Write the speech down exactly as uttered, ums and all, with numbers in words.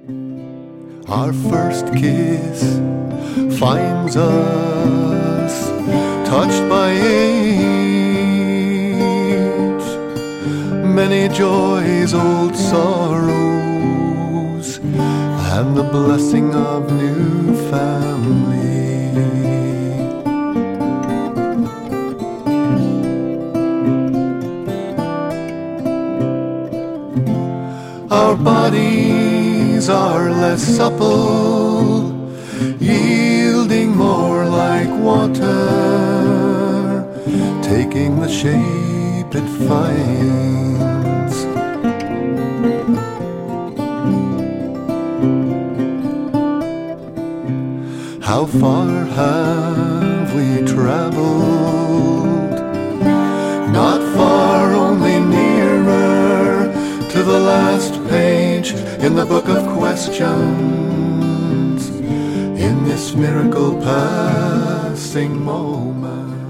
Our first kiss finds us touched by age, many joys, old sorrows, and the blessing of new family. Our bodies are less supple, yielding more like water, taking the shape it finds. How far have we traveled? Not far, only nearer to the last page in the book of questions, in this miracle passing moment.